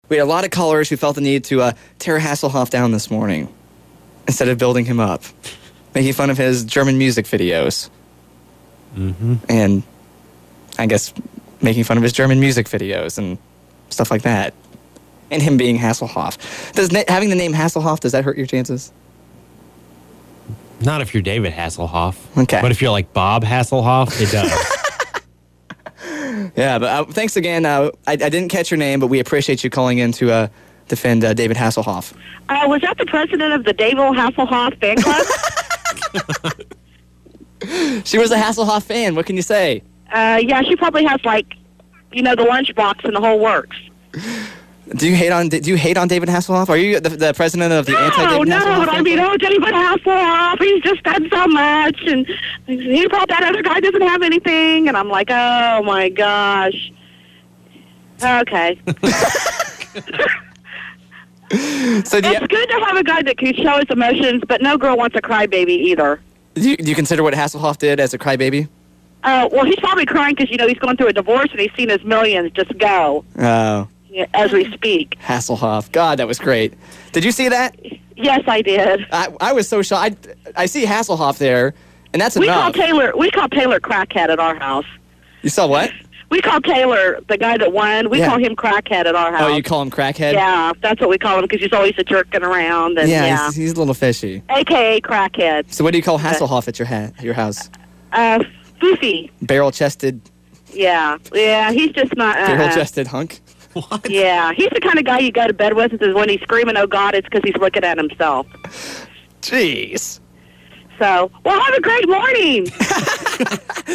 We had a lot of callers who felt the need to tear Hasselhoff down this morning instead of building him up, making fun of his German music videos. Mm-hmm. And I guess making fun of his German music videos and stuff like that. And him being Hasselhoff. Does having the name Hasselhoff, does that hurt your chances? Not if you're David Hasselhoff. Okay. But if you're like Bob Hasselhoff, it does. Yeah, but thanks again. I didn't catch your name, but we appreciate you calling in to defend David Hasselhoff. Was that the president of the David Hasselhoff fan club? She was a Hasselhoff fan. What can you say? Yeah, she probably has, the lunchbox and the whole works. Do you hate on David Hasselhoff? Are you the president of the anti-David Hasselhoff? No, David Hasselhoff, he's just done so much, and he brought that other guy doesn't have anything, and I'm like, oh my gosh. Okay. So it's good to have a guy that can show his emotions, but no girl wants a crybaby either. Do you consider what Hasselhoff did as a crybaby? Well, he's probably crying because, he's going through a divorce and he's seen his millions just go. Oh. As we speak. Hasselhoff. God, that was great. Did you see that? Yes, I did. I was so shocked. I see Hasselhoff there, and that's enough. We call Taylor crackhead at our house. You saw what? We call Taylor, the guy that won, we call him crackhead at our house. Oh, you call him crackhead? Yeah, that's what we call him because he's always jerking around. And, yeah. He's a little fishy. A.K.A. crackhead. So what do you call Hasselhoff at your house? Foofy. Barrel-chested? Yeah, he's just not... Barrel-chested hunk? What? Yeah, he's the kind of guy you go to bed with, and when he's screaming, oh, God, it's because he's looking at himself. Jeez. So, well, have a great morning.